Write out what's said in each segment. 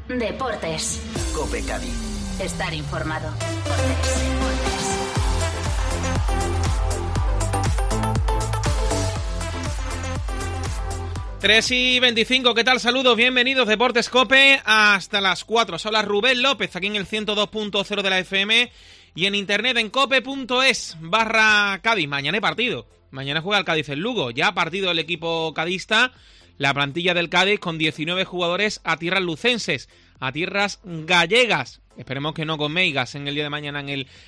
Deportes. COPE Cádiz. Estar informado. Deportes. 3:25, ¿qué tal? Saludos, bienvenidos, Deportes COPE, hasta las 4. Os habla Rubén López, aquí en el 102.0 de la FM y en internet en cope.es/Cádiz. Mañana hay partido. Mañana juega el Cádiz en Lugo. Ya ha partido el equipo cadista, la plantilla del Cádiz con 19 jugadores a tierras lucenses, a tierras gallegas. Esperemos que no con meigas en el día de mañana en el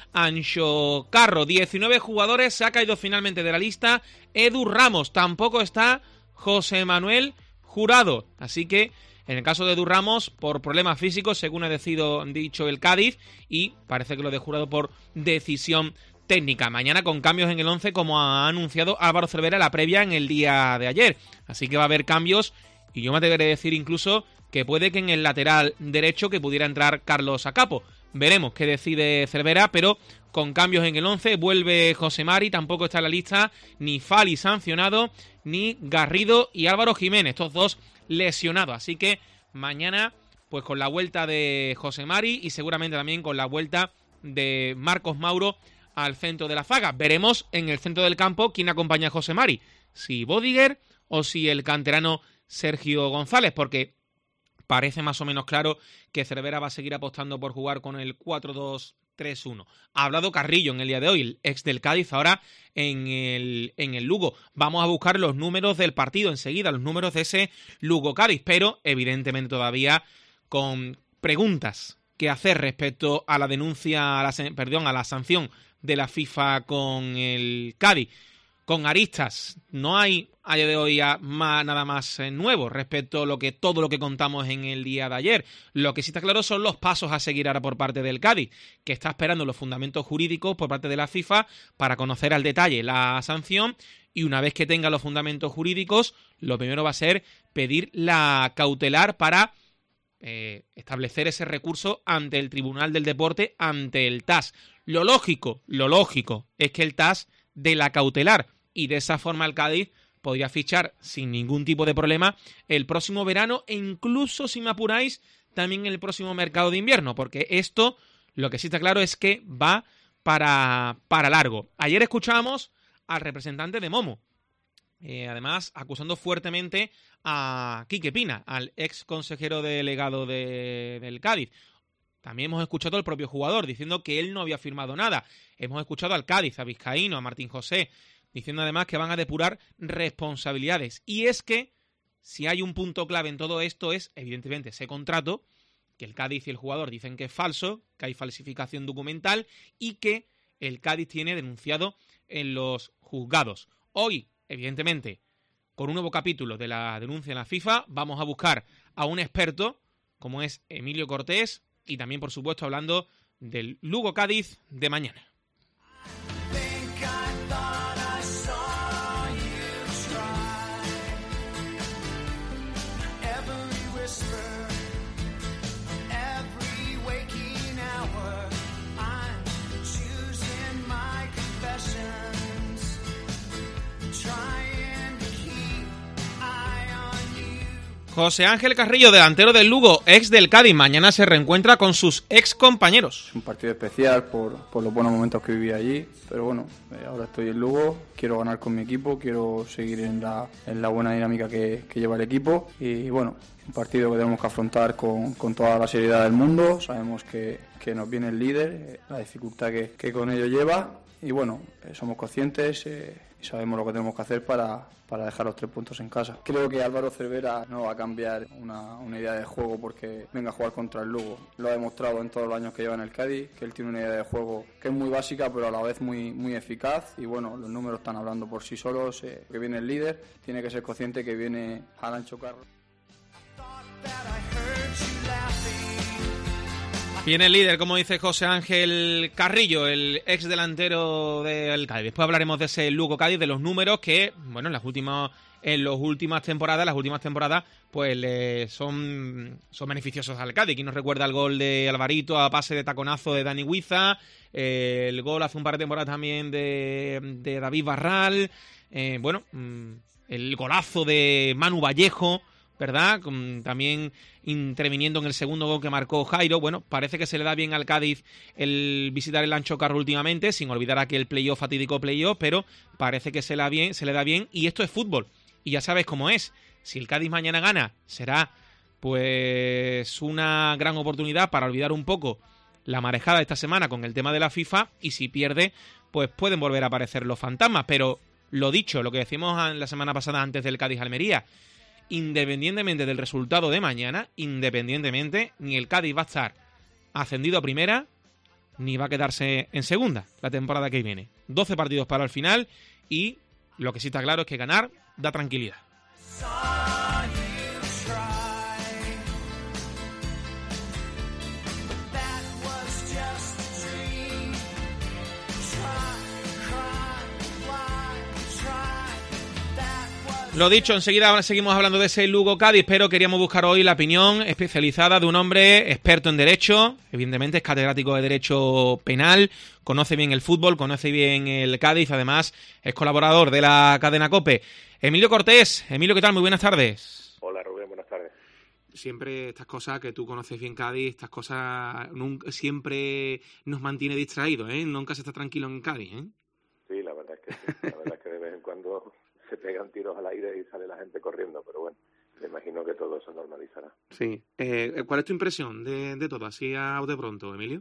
Anxo Carro. 19 jugadores, se ha caído finalmente de la lista Edu Ramos. Tampoco está José Manuel Jurado. Así que, en el caso de Edu Ramos, por problemas físicos, según ha dicho el Cádiz, y parece que lo de Jurado por decisión técnica. Mañana con cambios en el 11, como ha anunciado Álvaro Cervera en la previa en el día de ayer. Así que va a haber cambios, y yo me atreveré a decir incluso que puede que en el lateral derecho que pudiera entrar Carlos Acapo. Veremos qué decide Cervera, pero con cambios en el 11, vuelve José Mari, tampoco está en la lista ni Fali sancionado, ni Garrido y Álvaro Jiménez, estos dos lesionados. Así que mañana, pues con la vuelta de José Mari y seguramente también con la vuelta de Marcos Mauro al centro de la zaga. Veremos en el centro del campo quién acompaña a José Mari, si Bodiger o si el canterano Sergio González, porque parece más o menos claro que Cervera va a seguir apostando por jugar con el 4-2-3-1. Ha hablado Carrillo en el día de hoy, el ex del Cádiz, ahora en el Lugo. Vamos a buscar los números del partido enseguida, los números de ese Lugo-Cádiz, pero evidentemente todavía con preguntas que hacer respecto a la denuncia, a la sanción de la FIFA con el Cádiz. Con aristas, no hay a día de hoy nada más nuevo respecto a todo lo que contamos en el día de ayer. Lo que sí está claro son los pasos a seguir ahora por parte del Cádiz, que está esperando los fundamentos jurídicos por parte de la FIFA para conocer al detalle la sanción, y una vez que tenga los fundamentos jurídicos, lo primero va a ser pedir la cautelar para establecer ese recurso ante el Tribunal del Deporte, ante el TAS. Lo lógico es que el TAS dé la cautelar, y de esa forma el Cádiz podría fichar sin ningún tipo de problema el próximo verano e incluso, si me apuráis, también el próximo mercado de invierno, porque esto, lo que sí está claro es que va para largo. Ayer escuchábamos al representante de Momo, además acusando fuertemente a Quique Pina, al ex consejero delegado del Cádiz. También hemos escuchado al propio jugador diciendo que él no había firmado nada. Hemos escuchado al Cádiz, a Vizcaíno, a Martín José, diciendo además que van a depurar responsabilidades. Y es que si hay un punto clave en todo esto es, evidentemente, ese contrato, que el Cádiz y el jugador dicen que es falso, que hay falsificación documental y que el Cádiz tiene denunciado en los juzgados. Hoy, evidentemente, con un nuevo capítulo de la denuncia en la FIFA, vamos a buscar a un experto, como es Emilio Cortés, y también, por supuesto, hablando del Lugo Cádiz de mañana. José Ángel Carrillo, delantero del Lugo, ex del Cádiz, mañana se reencuentra con sus ex compañeros. Es un partido especial por los buenos momentos que viví allí, pero bueno, ahora estoy en Lugo, quiero ganar con mi equipo, quiero seguir en la buena dinámica que lleva el equipo, y bueno, un partido que tenemos que afrontar con toda la seriedad del mundo. Sabemos que nos viene el líder, la dificultad que con ello lleva, y bueno, somos conscientes y sabemos lo que tenemos que hacer para dejar los 3 puntos en casa. Creo que Álvaro Cervera no va a cambiar una idea de juego porque venga a jugar contra el Lugo. Lo ha demostrado en todos los años que lleva en el Cádiz, que él tiene una idea de juego que es muy básica, pero a la vez muy, muy eficaz. Y bueno, los números están hablando por sí solos. Que viene el líder, tiene que ser consciente que viene al Anxo Carro. Viene el líder, como dice José Ángel Carrillo, el ex delantero del Cádiz. Después hablaremos de ese Lugo Cádiz, de los números que, bueno, en las últimas temporadas, pues son beneficiosos al Cádiz. Aquí nos recuerda el gol de Alvarito a pase de taconazo de Dani Huiza, el gol hace un par de temporadas también de David Barral, el golazo de Manu Vallejo ¿verdad? También interviniendo en el segundo gol que marcó Jairo. Bueno, parece que se le da bien al Cádiz el visitar el Ancho Carro últimamente, sin olvidar aquel playoff, fatídico playoff, pero parece que se le da bien, y esto es fútbol. Y ya sabes cómo es. Si el Cádiz mañana gana, será pues una gran oportunidad para olvidar un poco la marejada de esta semana con el tema de la FIFA, y si pierde, pues pueden volver a aparecer los fantasmas. Pero lo dicho, lo que decimos la semana pasada antes del Cádiz-Almería, independientemente del resultado de mañana, ni el Cádiz va a estar ascendido a primera, ni va a quedarse en segunda la temporada que viene. 12 partidos para el final, y lo que sí está claro es que ganar da tranquilidad. Lo dicho, enseguida seguimos hablando de ese Lugo-Cádiz, pero queríamos buscar hoy la opinión especializada de un hombre experto en Derecho. Evidentemente es catedrático de Derecho Penal, conoce bien el fútbol, conoce bien el Cádiz, además es colaborador de la cadena COPE. Emilio Cortés. Emilio, ¿qué tal? Muy buenas tardes. Hola, Rubén, buenas tardes. Siempre estas cosas, que tú conoces bien Cádiz, estas cosas siempre nos mantiene distraídos, ¿eh? Nunca se está tranquilo en Cádiz, ¿eh? Sí, la verdad es que sí. La verdad es que de vez en cuando se pegan tiros al aire y sale la gente corriendo, pero bueno, me imagino que todo eso normalizará. Sí. ¿Cuál es tu impresión de todo, así a de pronto, Emilio?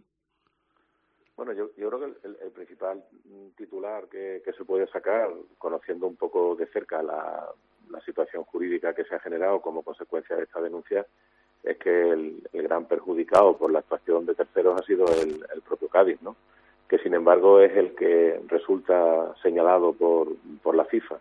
Bueno, yo creo que el principal titular que se puede sacar, conociendo un poco de cerca la situación jurídica que se ha generado como consecuencia de esta denuncia, es que el gran perjudicado por la actuación de terceros ha sido el propio Cádiz, ¿no? Que sin embargo es el que resulta señalado por la FIFA.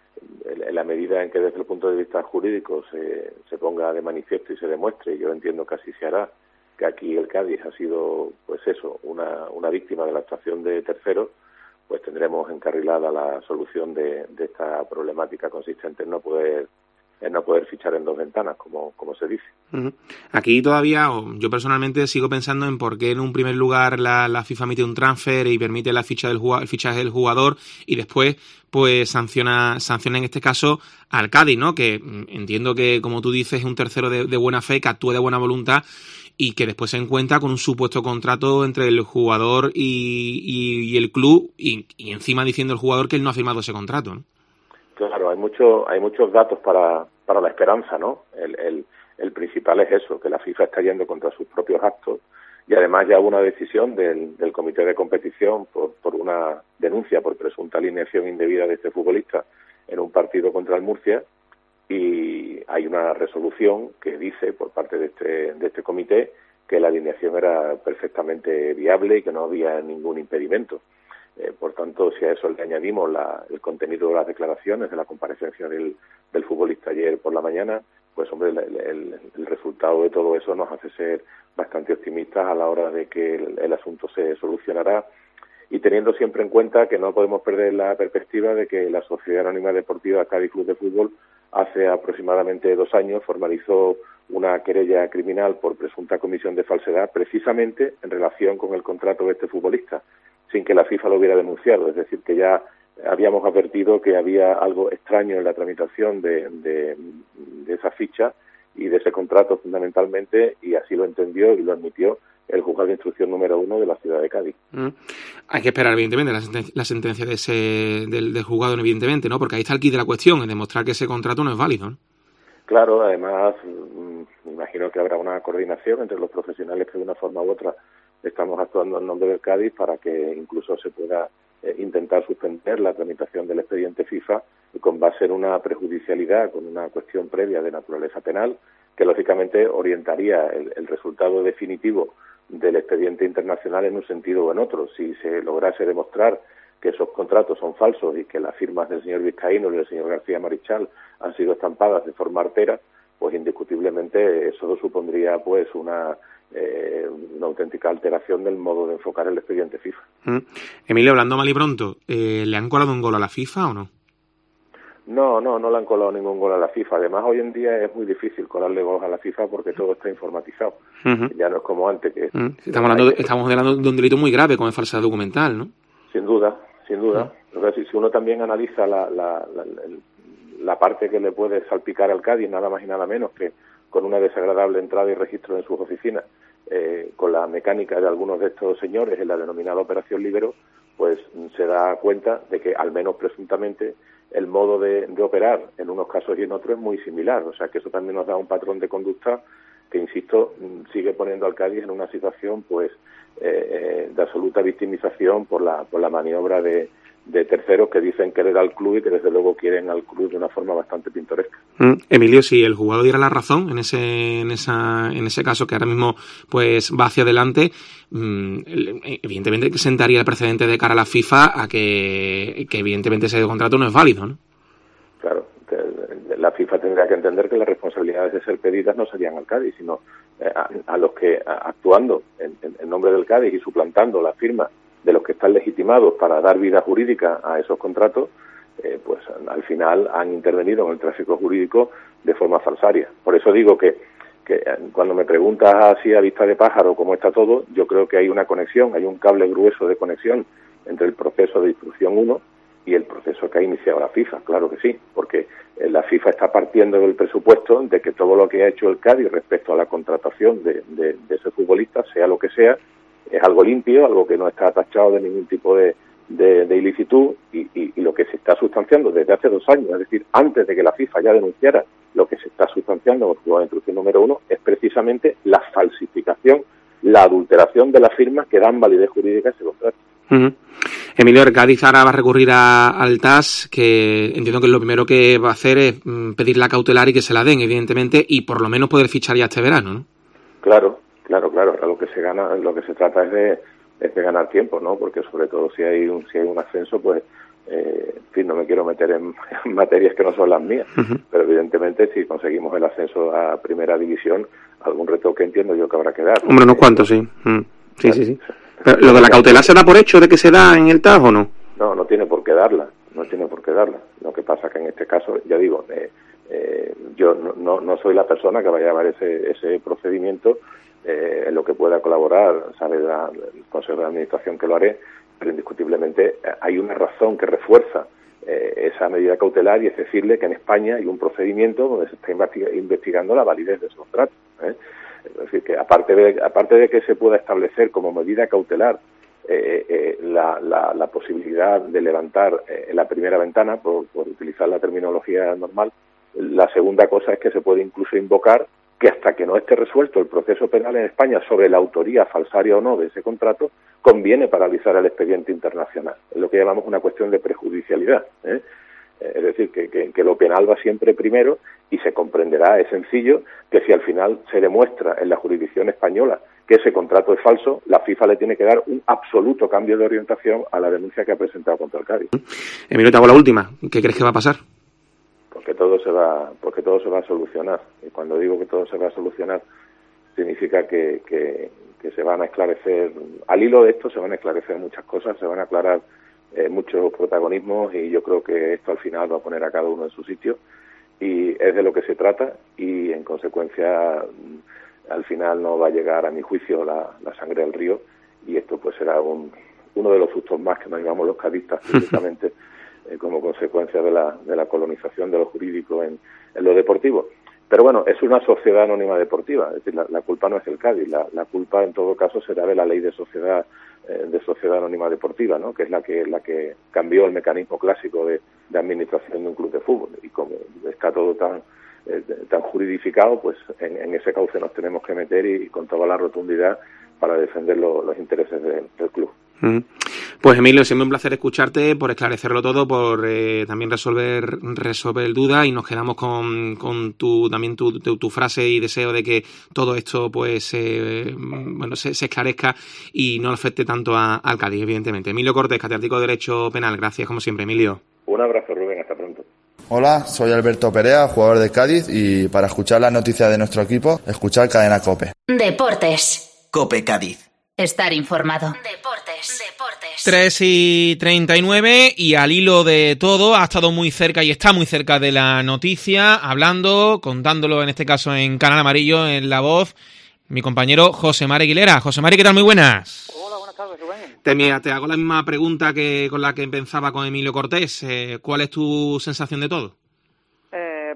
En la medida en que desde el punto de vista jurídico se ponga de manifiesto y se demuestre, y yo entiendo que así se hará, que aquí el Cádiz ha sido, pues eso, una víctima de la actuación de terceros, pues tendremos encarrilada la solución de esta problemática consistente en no poder fichar en dos ventanas, como se dice. Uh-huh. Aquí todavía, yo personalmente sigo pensando en por qué en un primer lugar la FIFA emite un transfer y permite el fichaje del jugador, y después pues sanciona en este caso al Cádiz, ¿no? Que entiendo que, como tú dices, es un tercero de buena fe, que actúe de buena voluntad, y que después se encuentra con un supuesto contrato entre el jugador y el club, y encima diciendo el jugador que él no ha firmado ese contrato, ¿no? Claro, hay muchos datos para la esperanza, ¿no? El principal es eso, que la FIFA está yendo contra sus propios actos, y además ya hubo una decisión del comité de competición por una denuncia por presunta alineación indebida de este futbolista en un partido contra el Murcia, y hay una resolución que dice por parte de este comité que la alineación era perfectamente viable y que no había ningún impedimento. Por tanto, si a eso le añadimos el contenido de las declaraciones de la comparecencia del futbolista ayer por la mañana, pues hombre, el resultado de todo eso nos hace ser bastante optimistas a la hora de que el asunto se solucionará, y teniendo siempre en cuenta que no podemos perder la perspectiva de que la Sociedad Anónima Deportiva Cádiz Club de Fútbol hace aproximadamente 2 años formalizó una querella criminal por presunta comisión de falsedad, precisamente en relación con el contrato de este futbolista, sin que la FIFA lo hubiera denunciado. Es decir, que ya habíamos advertido que había algo extraño en la tramitación de esa ficha y de ese contrato fundamentalmente, y así lo entendió y lo admitió el juzgado de instrucción número 1 de la ciudad de Cádiz. Hay que esperar, evidentemente, la sentencia del juzgado, evidentemente, ¿no? Porque ahí está el quid de la cuestión, en demostrar que ese contrato no es válido, ¿no? Claro, además, me imagino que habrá una coordinación entre los profesionales que de una forma u otra estamos actuando en nombre del Cádiz para que incluso se pueda intentar suspender la tramitación del expediente FIFA con base en una prejudicialidad, con una cuestión previa de naturaleza penal, que lógicamente orientaría el resultado definitivo del expediente internacional en un sentido o en otro. Si se lograse demostrar que esos contratos son falsos y que las firmas del señor Vizcaíno y del señor García Marichal han sido estampadas de forma artera, pues indiscutiblemente eso supondría pues una auténtica alteración del modo de enfocar el expediente FIFA. Emilio, hablando mal y pronto, ¿le han colado un gol a la FIFA o no? No le han colado ningún gol a la FIFA. Además, hoy en día es muy difícil colarle goles a la FIFA porque todo está informatizado. Ya no es como antes. Que estamos hablando de un delito muy grave como es falsedad documental, ¿no? Sin duda. Si uno también analiza la la parte que le puede salpicar al Cádiz, nada más y nada menos que con una desagradable entrada y registro en sus oficinas, con la mecánica de algunos de estos señores en la denominada Operación Libero, pues se da cuenta de que, al menos presuntamente, el modo de operar en unos casos y en otros es muy similar. O sea que eso también nos da un patrón de conducta que, insisto, sigue poniendo al Cádiz en una situación pues de absoluta victimización por la maniobra de terceros que dicen querer al club y que desde luego quieren al club de una forma bastante pintoresca. Emilio, si el jugador diera la razón en ese caso que ahora mismo pues va hacia adelante, evidentemente sentaría el precedente de cara a la FIFA a que evidentemente ese contrato no es válido, ¿no? Claro, la FIFA tendría que entender que las responsabilidades de ser pedidas no serían al Cádiz, sino a los que, actuando en nombre del Cádiz y suplantando la firma de los que están legitimados para dar vida jurídica a esos contratos, pues al final han intervenido en el tráfico jurídico de forma falsaria. Por eso digo que cuando me preguntas así a vista de pájaro cómo está todo, yo creo que hay una conexión, hay un cable grueso de conexión entre el proceso de instrucción 1 y el proceso que ha iniciado la FIFA, claro que sí, porque la FIFA está partiendo del presupuesto de que todo lo que ha hecho el Cádiz respecto a la contratación de ese futbolista, sea lo que sea, es algo limpio, algo que no está tachado de ningún tipo de ilicitud y lo que se está sustanciando desde hace 2 años, es decir, antes de que la FIFA ya denunciara, lo que se está sustanciando en el juzgado de instrucción número 1 es precisamente la falsificación, la adulteración de las firmas que dan validez jurídica a ese contrato. Emilio, el Cádiz ahora va a recurrir al TAS, que entiendo que lo primero que va a hacer es pedir la cautelar y que se la den, evidentemente, y por lo menos poder fichar ya este verano, ¿no? Claro. Lo que se trata es de ganar tiempo, ¿no? Porque sobre todo si hay un ascenso, pues, en fin, no me quiero meter en materias que no son las mías, pero evidentemente si conseguimos el ascenso a Primera División, algún retoque entiendo yo que habrá que dar. Hombre, unos cuantos, sí. Sí. Pero, ¿lo de la cautelar se da por hecho de que se da en el TAS o no? No tiene por qué darla. Lo que pasa que en este caso, ya digo, yo no soy la persona que vaya a llevar ese procedimiento. En lo que pueda colaborar, sabe el Consejo de Administración que lo haré, pero indiscutiblemente hay una razón que refuerza esa medida cautelar, y es decirle que en España hay un procedimiento donde se está investigando la validez de ese contrato. Es decir, que aparte de que se pueda establecer como medida cautelar la posibilidad de levantar la primera ventana, por utilizar la terminología normal, la segunda cosa es que se puede incluso invocar que hasta que no esté resuelto el proceso penal en España sobre la autoría falsaria o no de ese contrato, conviene paralizar el expediente internacional. Es lo que llamamos una cuestión de prejudicialidad. Es decir, que lo penal va siempre primero, y se comprenderá, es sencillo, que si al final se demuestra en la jurisdicción española que ese contrato es falso, la FIFA le tiene que dar un absoluto cambio de orientación a la denuncia que ha presentado contra el Cádiz. Emilio, te hago la última. ¿Qué crees que va a pasar? Porque todo se va a solucionar. Y cuando digo que todo se va a solucionar, significa que se van a esclarecer, al hilo de esto se van a esclarecer muchas cosas, se van a aclarar muchos protagonismos, y yo creo que esto al final va a poner a cada uno en su sitio, y es de lo que se trata, y en consecuencia al final no va a llegar, a mi juicio, la sangre al río, y esto pues será uno de los sustos más que nos llevamos los cadistas precisamente como consecuencia de la colonización de lo jurídico en lo deportivo. Pero bueno, es una sociedad anónima deportiva, es decir, la culpa no es del Cádiz, la culpa en todo caso será de la ley de sociedad anónima deportiva, ¿no? Que es la que cambió el mecanismo clásico de administración de un club de fútbol, y como está todo tan juridificado, pues en ese cauce nos tenemos que meter, y con toda la rotundidad, para defender los intereses del club. Pues Emilio, siempre un placer escucharte, por esclarecerlo todo, por también resolver dudas, y nos quedamos con tu frase y deseo de que todo esto pues se esclarezca y no afecte tanto al Cádiz, evidentemente. Emilio Cortés, catedrático de Derecho Penal, gracias como siempre, Emilio. Un abrazo, Rubén, hasta pronto. Hola, soy Alberto Perea, jugador de Cádiz, y para escuchar las noticias de nuestro equipo, escuchar Cadena COPE. Deportes. COPE Cádiz. Estar informado. Deportes. 3:39, y al hilo de todo, ha estado muy cerca y está muy cerca de la noticia, contándolo en este caso en Canal Amarillo, en La Voz, mi compañero José Mari Aguilera. José Mari, ¿qué tal? Muy buenas. Hola, buenas tardes, Rubén. Te hago la misma pregunta que con la que empezaba con Emilio Cortés. ¿Cuál es tu sensación de todo?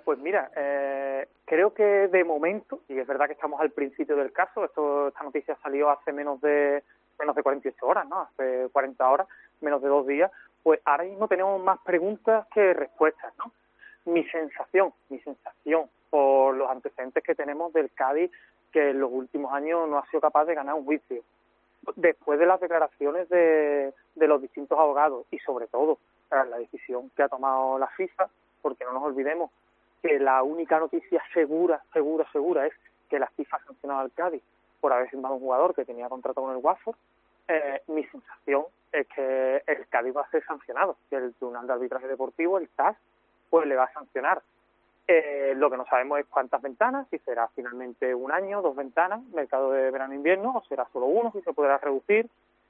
Pues mira, creo que de momento, y es verdad que estamos al principio del caso, esta noticia salió hace menos de 48 horas, ¿no? Hace 40 horas, menos de 2 días, pues ahora mismo tenemos más preguntas que respuestas, ¿no? Mi sensación por los antecedentes que tenemos del Cádiz, que en los últimos años no ha sido capaz de ganar un juicio. Después de las declaraciones de los distintos abogados y sobre todo la decisión que ha tomado la FIFA, porque no nos olvidemos que la única noticia segura es que la FIFA ha sancionado al Cádiz por haber firmado un jugador que tenía contrato con el Watford. Mi sensación es que el Cádiz va a ser sancionado, que el Tribunal de Arbitraje Deportivo, el TAS, pues le va a sancionar. Lo que no sabemos es cuántas ventanas, si será finalmente 1 año, 2 ventanas, mercado de verano-invierno, o será solo 1, si se podrá reducir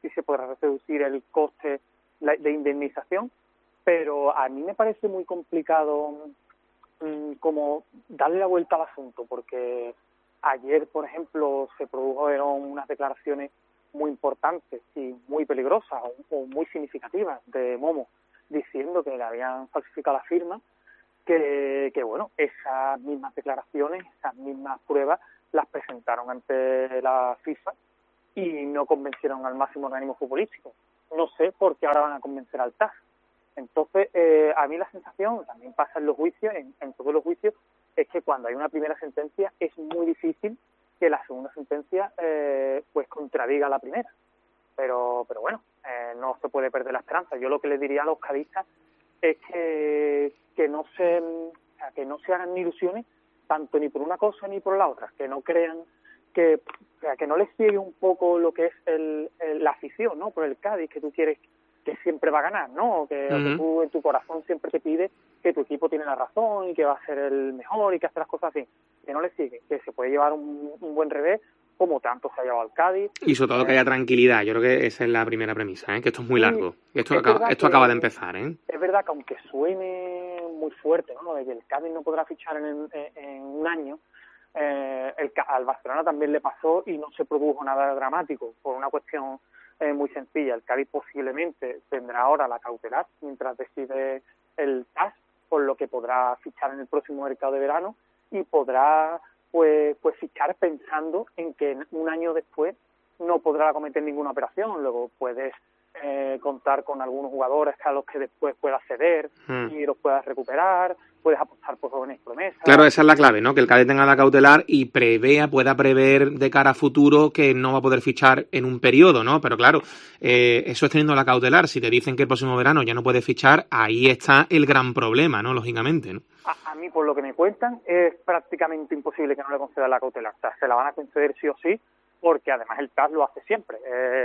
el coste de indemnización, pero a mí me parece muy complicado como darle la vuelta al asunto, porque ayer, por ejemplo, se produjeron unas declaraciones muy importantes y muy peligrosas o muy significativas de Momo, diciendo que le habían falsificado la firma, que bueno, esas mismas declaraciones, esas mismas pruebas las presentaron ante la FIFA y no convencieron al máximo organismo futbolístico. No sé por qué ahora van a convencer al TAS. Entonces, a mí la sensación, también pasa en los juicios, en todos los juicios, es que cuando hay una primera sentencia es muy difícil que la segunda sentencia pues contradiga la primera. Pero bueno, no se puede perder la esperanza. Yo lo que les diría a los cadistas es que no se hagan ni ilusiones, tanto ni por una cosa ni por la otra, que no crean que no les ciegue un poco lo que es la afición, ¿no? Por el Cádiz, que tú quieres que siempre va a ganar, ¿no? O que tú en tu corazón siempre te pide que tu equipo tiene la razón y que va a ser el mejor y que hace las cosas así. Que no les sigue, que se puede llevar un buen revés, como tanto se ha llevado al Cádiz. Y sobre todo que haya tranquilidad. Yo creo que esa es la primera premisa, que esto es muy largo. Esto acaba de empezar, Es verdad que aunque suene muy fuerte, ¿no? De que el Cádiz no podrá fichar en 1 año, al Barcelona también le pasó y no se produjo nada dramático por una cuestión muy sencilla. El Cádiz posiblemente tendrá ahora la cautelar mientras decide el TAS, por lo que podrá fichar en el próximo mercado de verano y podrá pues fichar pensando en que 1 año después no podrá cometer ninguna operación. Luego puedes contar con algunos jugadores a los que después puedas ceder y los puedas recuperar, puedes apostar por jóvenes promesas. Claro, esa es la clave, ¿no? Que el Cádiz tenga la cautelar y pueda prever de cara a futuro que no va a poder fichar en un periodo, ¿no? Pero claro, eso es teniendo la cautelar. Si te dicen que el próximo verano ya no puedes fichar, ahí está el gran problema, ¿no? Lógicamente, ¿no? A mí, por lo que me cuentan, es prácticamente imposible que no le concedan la cautelar. O sea, se la van a conceder sí o sí, porque además el TAS lo hace siempre.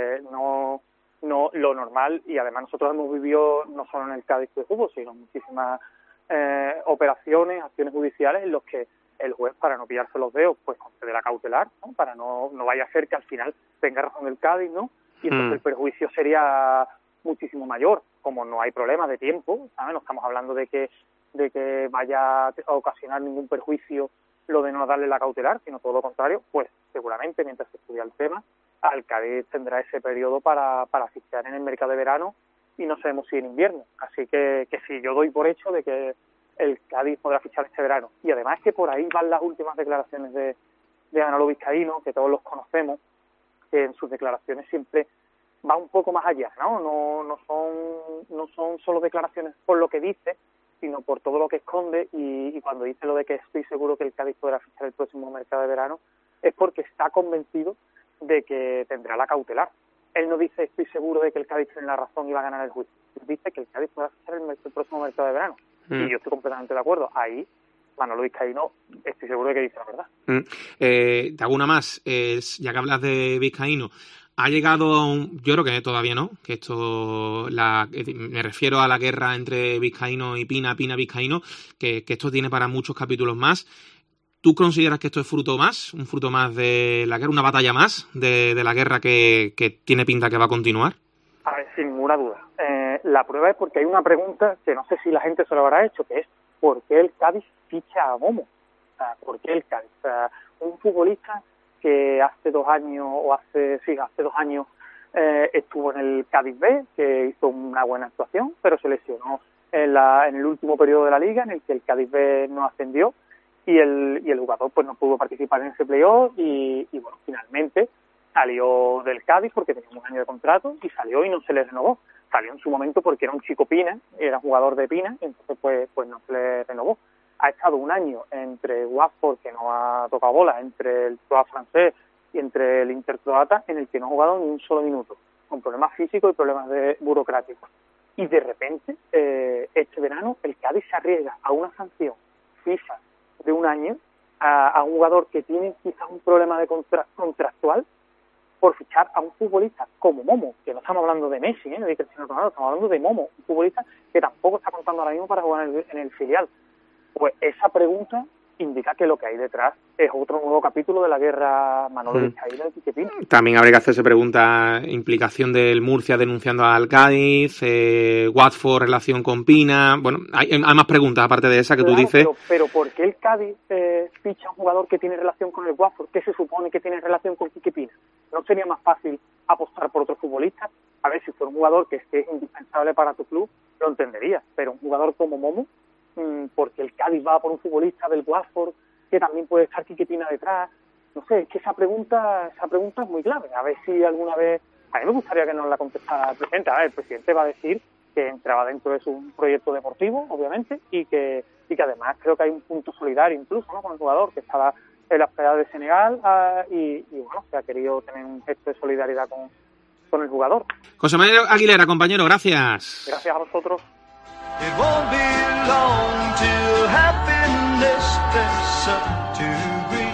No lo normal, y además nosotros hemos vivido no solo en el Cádiz de fútbol, sino muchísimas operaciones, acciones judiciales en los que el juez, para no pillarse los dedos, pues concede la cautelar, ¿no? Para no vaya a ser que al final tenga razón el Cádiz, ¿no? Y entonces el perjuicio sería muchísimo mayor. Como no hay problema de tiempo, ¿sabes? No estamos hablando de que vaya a ocasionar ningún perjuicio lo de no darle la cautelar, sino todo lo contrario, pues seguramente mientras se estudia el tema, al Cádiz tendrá ese periodo para fichar en el mercado de verano y no sabemos si en invierno. Así que sí, yo doy por hecho de que el Cádiz podrá fichar este verano. Y además que por ahí van las últimas declaraciones de Manolo Vizcaíno, que todos los conocemos, que en sus declaraciones siempre va un poco más allá, ¿no? No son solo declaraciones por lo que dice, sino por todo lo que esconde, y cuando dice lo de que estoy seguro que el Cádiz podrá fichar el próximo mercado de verano, es porque está convencido de que tendrá la cautelar. Él no dice estoy seguro de que el Cádiz tiene la razón y va a ganar el juicio. Él dice que el Cádiz podrá fichar el próximo mercado de verano. Y yo estoy completamente de acuerdo. Ahí Manolo Vizcaíno estoy seguro de que dice la verdad. Te hago una más. Ya que hablas de Vizcaíno, ha llegado yo creo que todavía no, que esto me refiero a la guerra entre Vizcaíno y Pina-Vizcaíno, que esto tiene para muchos capítulos más. ¿Tú consideras que esto es un fruto más de la guerra, una batalla más de la guerra que tiene pinta que va a continuar? A ver, sin ninguna duda. La prueba es porque hay una pregunta que no sé si la gente se lo habrá hecho, que es ¿por qué el Cádiz ficha a Momo? O sea, ¿por qué el Cádiz? O sea, un futbolista que hace 2 años, hace 2 años estuvo en el Cádiz B, que hizo una buena actuación, pero se lesionó en el último periodo de la liga, en el que el Cádiz B no ascendió y el jugador pues no pudo participar en ese playoff y bueno, finalmente salió del Cádiz porque tenía un año de contrato y salió y no se le renovó. Salió en su momento porque era un chico Pina, era jugador de Pina, entonces pues no se le renovó. Ha estado un año entre Watford, que no ha tocado bola, entre el Troyes francés y entre el Inter croata, en el que no ha jugado ni un solo minuto, con problemas físicos y problemas burocráticos. Y de repente, este verano, el Cádiz se arriesga a una sanción FIFA de un año a un jugador que tiene quizás un problema de contractual por fichar a un futbolista como Momo, que no estamos hablando de Messi, de Cristiano Ronaldo, estamos hablando de Momo, un futbolista que tampoco está contando ahora mismo para jugar en el filial. Pues esa pregunta indica que lo que hay detrás es otro nuevo capítulo de la guerra Manolo Vizcaíno y Quique Pina. También habría que hacerse pregunta, implicación del Murcia denunciando al Cádiz, Watford, relación con Pina. Bueno, hay más preguntas aparte de esa que tú dices. Pero ¿por qué el Cádiz ficha a un jugador que tiene relación con el Watford? ¿Qué se supone que tiene relación con Quique Pina? ¿No sería más fácil apostar por otro futbolista? A ver, si fuera un jugador que es indispensable para tu club, lo entendería, pero un jugador como Momo, porque el Cádiz va por un futbolista del Watford que también puede estar Quique Pina detrás, no sé, es que esa pregunta es muy clave. A ver si alguna vez, a mí me gustaría que nos la contestara el presidente. A ver, el presidente va a decir que entraba dentro de su proyecto deportivo, obviamente, y que además creo que hay un punto solidario incluso, ¿no?, con el jugador, que estaba en la playa de Senegal y bueno, se ha querido tener un gesto de solidaridad con el jugador. José Manuel Aguilera, compañero, gracias. Gracias a vosotros. It won't be long till happiness steps up to greet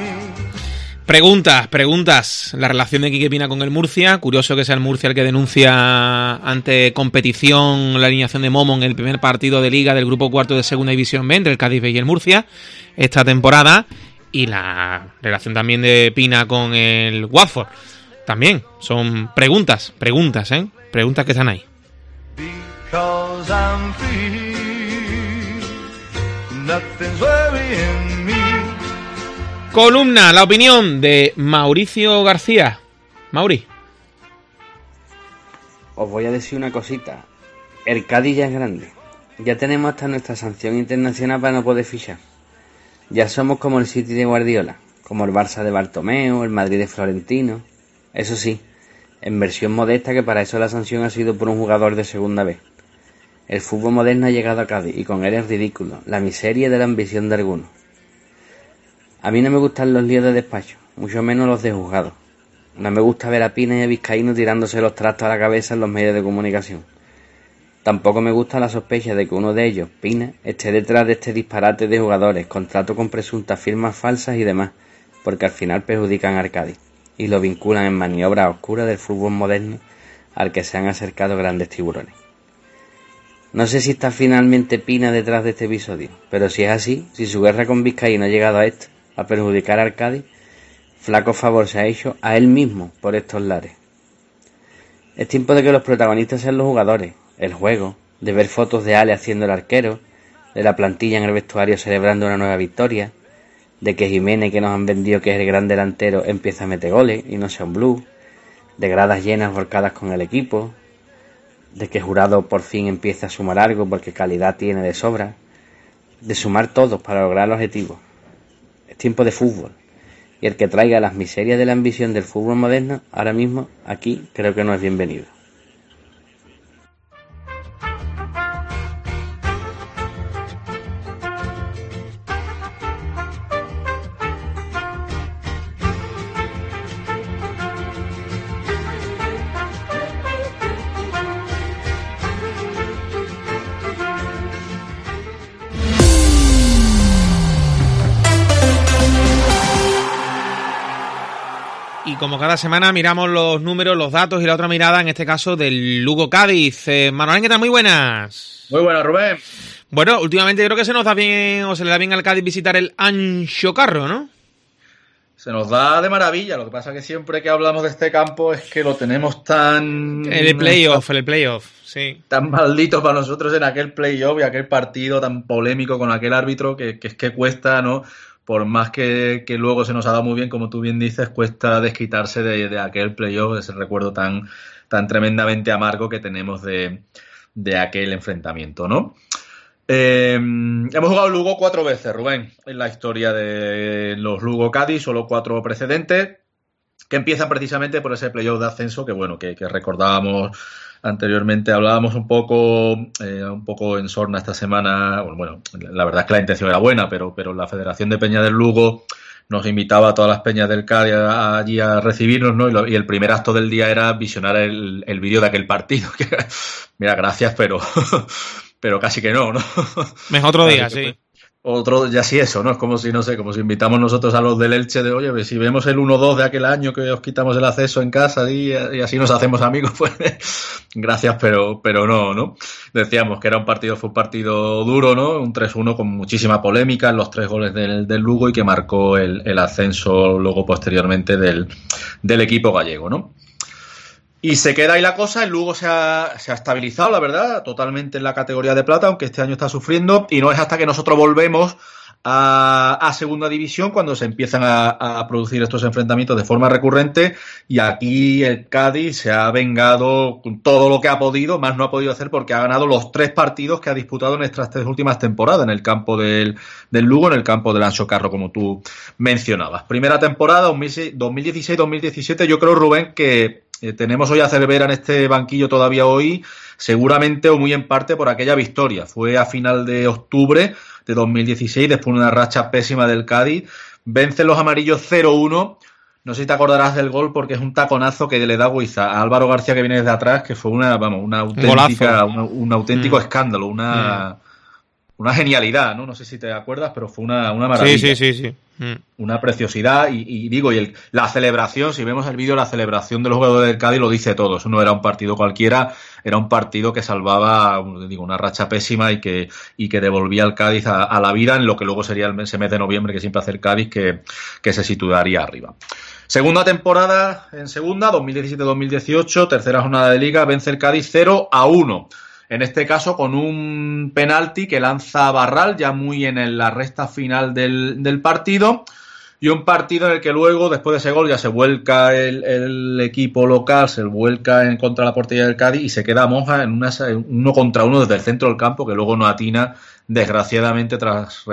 me. Preguntas. La relación de Quique Pina con el Murcia. Curioso que sea el Murcia el que denuncia ante competición la alineación de Momo en el primer partido de Liga del Grupo Cuarto de Segunda División B entre el Cádiz B y el Murcia esta temporada. Y la relación también de Pina con el Watford. También son preguntas, Preguntas que están ahí. Because I'm free, nothing's worrying me. Columna, la opinión de Mauricio García. Mauri. Os voy a decir una cosita. El Cádiz ya es grande. Ya tenemos hasta nuestra sanción internacional para no poder fichar. Ya somos como el City de Guardiola, como el Barça de Bartomeu, el Madrid de Florentino. Eso sí, en versión modesta, que para eso la sanción ha sido por un jugador de segunda vez. El fútbol moderno ha llegado a Cádiz y con él es ridículo, la miseria de la ambición de algunos. A mí no me gustan los líos de despacho, mucho menos los de juzgado. No me gusta ver a Pina y a Vizcaíno tirándose los trastos a la cabeza en los medios de comunicación. Tampoco me gusta la sospecha de que uno de ellos, Pina, esté detrás de este disparate de jugadores, contrato con presuntas firmas falsas y demás, porque al final perjudican a Cádiz y lo vinculan en maniobras oscuras del fútbol moderno al que se han acercado grandes tiburones. No sé si está finalmente Pina detrás de este episodio, pero si es así, si su guerra con Vizcaíno ha llegado a esto, a perjudicar al Cádiz, flaco favor se ha hecho a él mismo por estos lares. Es tiempo de que los protagonistas sean los jugadores, el juego, de ver fotos de Ale haciendo el arquero, de la plantilla en el vestuario celebrando una nueva victoria, de que Jiménez, que nos han vendido que es el gran delantero, empieza a meter goles y no sea un blues, de gradas llenas volcadas con el equipo, de que Jurado por fin empieza a sumar algo porque calidad tiene de sobra, de sumar todos para lograr el objetivo. Es tiempo de fútbol, y el que traiga las miserias de la ambición del fútbol moderno, ahora mismo, aquí, creo que no es bienvenido. Como cada semana miramos los números, los datos y la otra mirada, en este caso del Lugo Cádiz. Manuel, ¿qué tal? Muy buenas. Muy buenas, Rubén. Bueno, últimamente creo que se nos da bien, o se le da bien al Cádiz visitar el Anxo Carro, ¿no? Se nos da de maravilla. Lo que pasa es que siempre que hablamos de este campo es que lo tenemos tan... El playoff, sí. Tan maldito para nosotros en aquel playoff y aquel partido tan polémico con aquel árbitro que es que cuesta, ¿no? Por más que luego se nos ha dado muy bien, como tú bien dices, cuesta desquitarse de aquel playoff, de ese recuerdo tan tremendamente amargo que tenemos de de aquel enfrentamiento, ¿no? Hemos jugado Lugo 4 veces, Rubén, en la historia de los Lugo Cádiz, solo 4 precedentes, que empiezan precisamente por ese playoff de ascenso que, bueno, que recordábamos anteriormente. Hablábamos un poco en sorna esta semana. Bueno, la verdad es que la intención era buena, pero la Federación de Peña del Lugo nos invitaba a todas las peñas del Cádiz allí a recibirnos, ¿no? Y el primer acto del día era visionar el vídeo de aquel partido. Que, mira, gracias, pero casi que no. Mejor otro día, sí. Otro, ya sí eso, ¿no? Es como si, no sé, como si invitamos nosotros a los del Elche de, oye, si vemos el 1-2 de aquel año que os quitamos el acceso en casa y así nos hacemos amigos, pues gracias, pero no. Decíamos que fue un partido duro, ¿no? Un 3-1 con muchísima polémica en los 3 goles del Lugo y que marcó el ascenso luego posteriormente del equipo gallego, ¿no? Y se queda ahí la cosa, el Lugo se ha estabilizado, la verdad, totalmente en la categoría de plata, aunque este año está sufriendo, y no es hasta que nosotros volvemos a segunda división cuando se empiezan a producir estos enfrentamientos de forma recurrente, y aquí el Cádiz se ha vengado con todo lo que ha podido, más no ha podido hacer porque ha ganado los 3 partidos que ha disputado en estas 3 últimas temporadas, en el campo del Lugo, en el campo del Anxo Carro, como tú mencionabas. Primera temporada, 2016-2017, yo creo, Rubén, que tenemos hoy a Cervera en este banquillo todavía hoy, seguramente o muy en parte por aquella victoria. Fue a final de octubre de 2016, después de una racha pésima del Cádiz. Vencen los amarillos 0-1. No sé si te acordarás del gol porque es un taconazo que le da Guiza a Álvaro García, que viene desde atrás, que fue un auténtico escándalo, una genialidad, ¿no? No sé si te acuerdas, pero fue una maravilla. Sí. Una preciosidad y la celebración, si vemos el vídeo, la celebración de los jugadores del Cádiz lo dice todo. Eso no era un partido cualquiera, era un partido que salvaba, una racha pésima y que devolvía al Cádiz a la vida en lo que luego sería ese mes de noviembre que siempre hace el Cádiz, que se situaría arriba. Segunda temporada en segunda, 2017-2018, tercera jornada de Liga, vence el Cádiz 0-1. En este caso con un penalti que lanza Barral ya muy en la recta final del partido, y un partido en el que luego, después de ese gol, ya se vuelca el equipo local, se vuelca en contra de la portería del Cádiz y se queda Monja en 1 contra 1 desde el centro del campo, que luego no atina, desgraciadamente, tras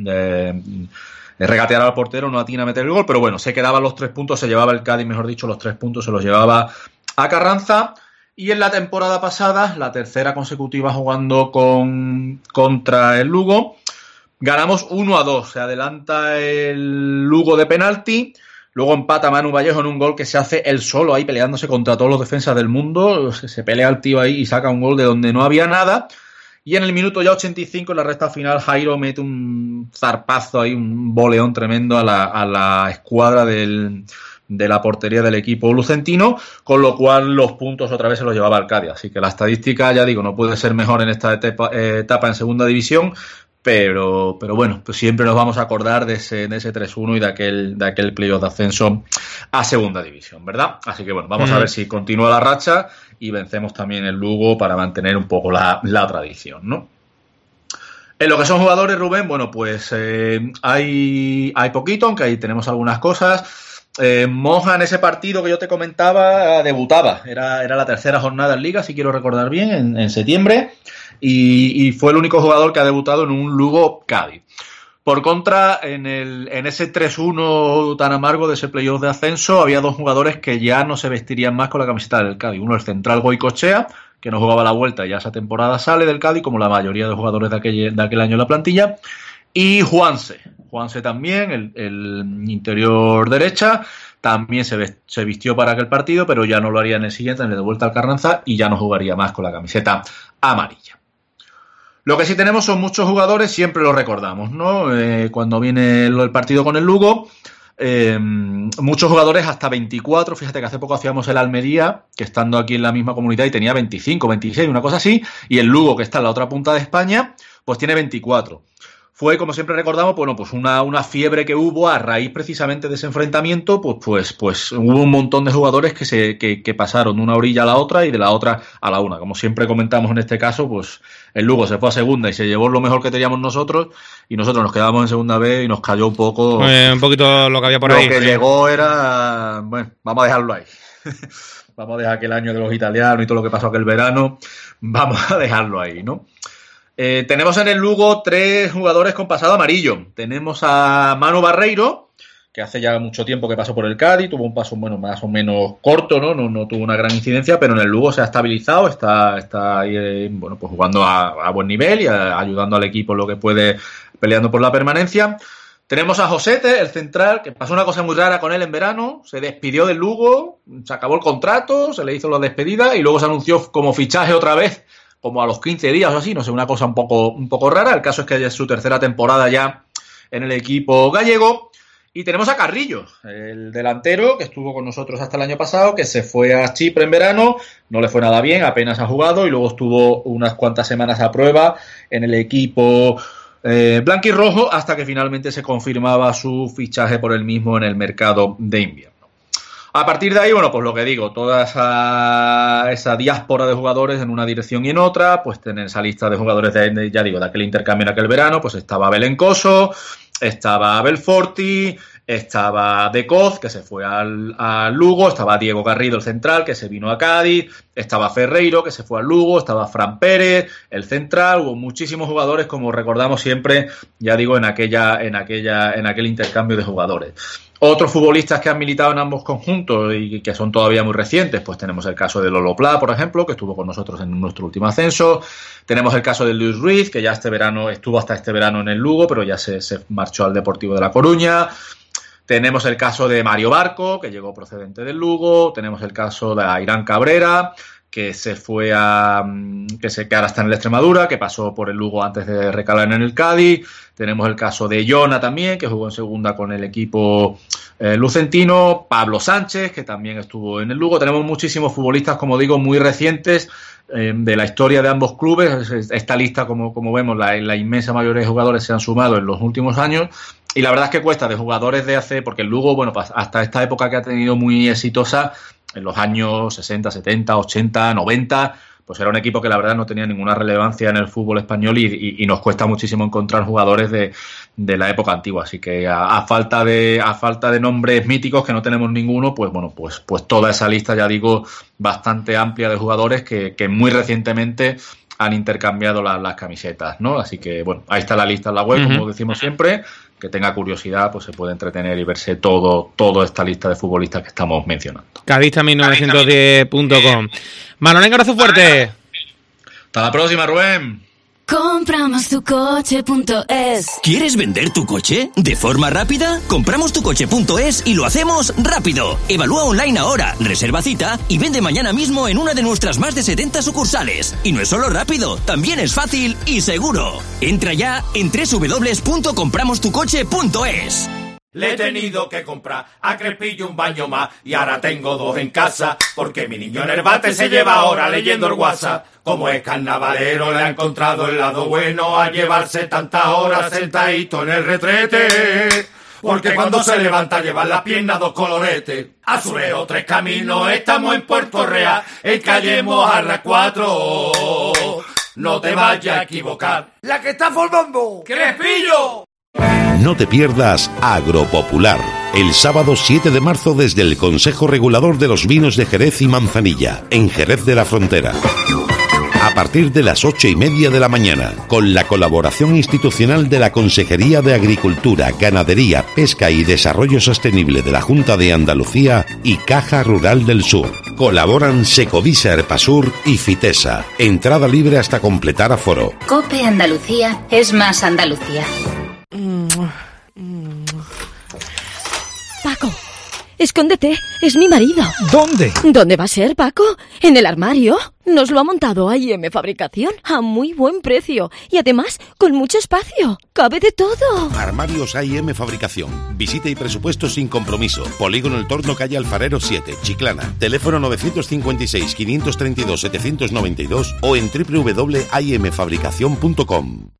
regatear al portero, no atina a meter el gol, pero bueno, se quedaban los 3 puntos, se llevaba el Cádiz, mejor dicho, los 3 puntos se los llevaba a Carranza. Y en la temporada pasada, la tercera consecutiva jugando contra el Lugo, ganamos 1-2. Se adelanta el Lugo de penalti, luego empata Manu Vallejo en un gol que se hace él solo ahí peleándose contra todos los defensas del mundo. Se pelea el tío ahí y saca un gol de donde no había nada. Y en el minuto ya 85, en la recta final, Jairo mete un zarpazo ahí, un boleón tremendo a la escuadra de la portería del equipo lucentino, con lo cual los puntos otra vez se los llevaba al Cádiz. Así que la estadística, ya digo, no puede ser mejor en esta etapa en segunda división, pero bueno, pues siempre nos vamos a acordar de ese 3-1 y de aquel playoff de ascenso a segunda división, ¿verdad? Así que bueno, vamos a ver si continúa la racha y vencemos también el Lugo para mantener un poco la tradición, ¿no? En lo que son jugadores, Rubén, bueno, pues hay poquito, aunque ahí tenemos algunas cosas. Monja en ese partido que yo te comentaba debutaba, era la tercera jornada en Liga, si quiero recordar bien, en septiembre, y fue el único jugador que ha debutado en un Lugo Cádiz. Por contra, en ese 3-1 tan amargo de ese playoff de ascenso, había 2 jugadores que ya no se vestirían más con la camiseta del Cádiz. Uno, el central Goicoechea, que no jugaba la vuelta, ya esa temporada sale del Cádiz, como la mayoría de jugadores de aquel año en la plantilla, y Juanse también, el interior derecha, también se vistió para aquel partido, pero ya no lo haría en el siguiente, en el de vuelta al Carranza, y ya no jugaría más con la camiseta amarilla. Lo que sí tenemos son muchos jugadores, siempre lo recordamos, ¿no? Cuando viene el partido con el Lugo, muchos jugadores hasta 24, fíjate que hace poco hacíamos el Almería, que estando aquí en la misma comunidad y tenía 25, 26, una cosa así, y el Lugo, que está en la otra punta de España, pues tiene 24. Fue, como siempre recordamos, bueno, pues una fiebre que hubo a raíz precisamente de ese enfrentamiento, pues hubo un montón de jugadores que pasaron de una orilla a la otra y de la otra a la una. Como siempre comentamos en este caso, pues el Lugo se fue a segunda y se llevó lo mejor que teníamos nosotros, y nosotros nos quedamos en segunda B y nos cayó un poco... un poquito lo que había por ahí. Lo que llegó era... Bueno, vamos a dejarlo ahí. Vamos a dejar aquel año de los italianos y todo lo que pasó aquel verano, vamos a dejarlo ahí, ¿no? Tenemos en el Lugo 3 jugadores con pasado amarillo. Tenemos a Manu Barreiro, que hace ya mucho tiempo que pasó por el Cádiz, tuvo un paso más o menos corto, no tuvo una gran incidencia, pero en el Lugo se ha estabilizado, está ahí, pues jugando a buen nivel y ayudando al equipo en lo que puede, peleando por la permanencia. Tenemos a Josete, el central, que pasó una cosa muy rara con él en verano, se despidió del Lugo, se acabó el contrato, se le hizo la despedida y luego se anunció como fichaje otra vez, como a los 15 días o así, no sé, una cosa un poco rara. El caso es que es su tercera temporada ya en el equipo gallego. Y tenemos a Carrillo, el delantero que estuvo con nosotros hasta el año pasado, que se fue a Chipre en verano, no le fue nada bien, apenas ha jugado y luego estuvo unas cuantas semanas a prueba en el equipo blanquirrojo hasta que finalmente se confirmaba su fichaje por el mismo en el mercado de invierno. A partir de ahí, bueno, pues lo que digo, toda esa diáspora de jugadores en una dirección y en otra, pues tener esa lista de jugadores de aquel intercambio en aquel verano, pues estaba Belencoso, estaba Belforti, estaba Decoz, que se fue al Lugo, estaba Diego Garrido, el central, que se vino a Cádiz, estaba Ferreiro, que se fue al Lugo, estaba Fran Pérez, el central, hubo muchísimos jugadores, como recordamos siempre, ya digo, en aquel intercambio de jugadores. Otros futbolistas que han militado en ambos conjuntos y que son todavía muy recientes, pues tenemos el caso de Lolo Pla, por ejemplo, que estuvo con nosotros en nuestro último ascenso. Tenemos el caso de Luis Ruiz, que ya estuvo hasta este verano en el Lugo, pero ya se marchó al Deportivo de La Coruña. Tenemos el caso de Mario Barco, que llegó procedente del Lugo. Tenemos el caso de Airán Cabrera, que se fue que ahora está en el Extremadura, que pasó por el Lugo antes de recalar en el Cádiz. Tenemos el caso de Jona también, que jugó en segunda con el equipo lucentino. Pablo Sánchez, que también estuvo en el Lugo. Tenemos muchísimos futbolistas, como digo, muy recientes de la historia de ambos clubes. Esta lista, como vemos, la inmensa mayoría de jugadores se han sumado en los últimos años. Y la verdad es que cuesta de jugadores porque el Lugo, bueno, hasta esta época que ha tenido muy exitosa, en los años 60, 70, 80, 90, pues era un equipo que la verdad no tenía ninguna relevancia en el fútbol español y nos cuesta muchísimo encontrar jugadores de la época antigua. Así que a falta de nombres míticos, que no tenemos ninguno, pues bueno, pues toda esa lista, ya digo, bastante amplia de jugadores que muy recientemente han intercambiado las camisetas, ¿no? Así que, bueno, ahí está la lista en la web, como decimos siempre. Que tenga curiosidad, pues se puede entretener y verse toda esta lista de futbolistas que estamos mencionando. Cadista1910.com. Manolín, un abrazo fuerte. Hasta la próxima, Rubén. Compramostucoche.es. ¿Quieres vender tu coche de forma rápida? Compramostucoche.es y lo hacemos rápido. Evalúa online ahora, reserva cita y vende mañana mismo en una de nuestras más de 70 sucursales. Y no es solo rápido, también es fácil y seguro. Entra ya en www.compramostucoche.es. Le he tenido que comprar a Crespillo un baño más y ahora tengo 2 en casa porque mi niño en el bate se lleva ahora leyendo el WhatsApp. Como es carnavalero le ha encontrado el lado bueno a llevarse tantas horas sentadito en el retrete. Porque cuando se levanta lleva las piernas 2 coloretes. Azuleo 3 Caminos, estamos en Puerto Real, en calle Mojarra 4. No te vayas a equivocar. ¡La que está formando! ¡Crespillo! No te pierdas Agropopular, el sábado 7 de marzo desde el Consejo Regulador de los Vinos de Jerez y Manzanilla, en Jerez de la Frontera. A partir de las 8:30 de la mañana, con la colaboración institucional de la Consejería de Agricultura, Ganadería, Pesca y Desarrollo Sostenible de la Junta de Andalucía y Caja Rural del Sur. Colaboran Secovisa Herpasur y Fitesa. Entrada libre hasta completar aforo. COPE Andalucía es más Andalucía. Paco, escóndete, es mi marido. ¿Dónde? ¿Dónde va a ser, Paco? ¿En el armario? Nos lo ha montado A&M Fabricación a muy buen precio y además con mucho espacio. Cabe de todo. Armarios A&M Fabricación. Visita y presupuesto sin compromiso. Polígono El Torno, calle Alfarero 7, Chiclana. Teléfono 956-532-792 o en www.amfabricacion.com.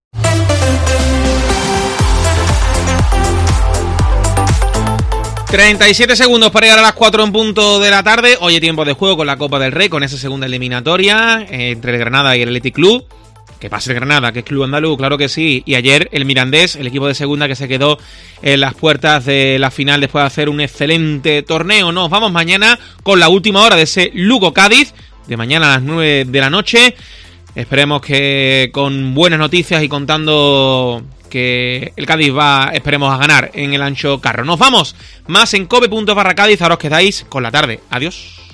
...37 segundos para llegar a las 4 en punto de la tarde. Hoy hay tiempo de juego con la Copa del Rey, con esa segunda eliminatoria entre el Granada y el Athletic Club. Que pase el Granada, que es club andaluz, claro que sí. Y ayer el Mirandés, el equipo de segunda que se quedó en las puertas de la final después de hacer un excelente torneo. Nos vamos mañana con la última hora de ese Lugo-Cádiz, de mañana a las 9 de la noche. Esperemos que con buenas noticias y contando que el Cádiz va, esperemos, a ganar en el Ancho Carro. Nos vamos, más en cope.barra Cádiz, ahora os quedáis con la tarde. Adiós.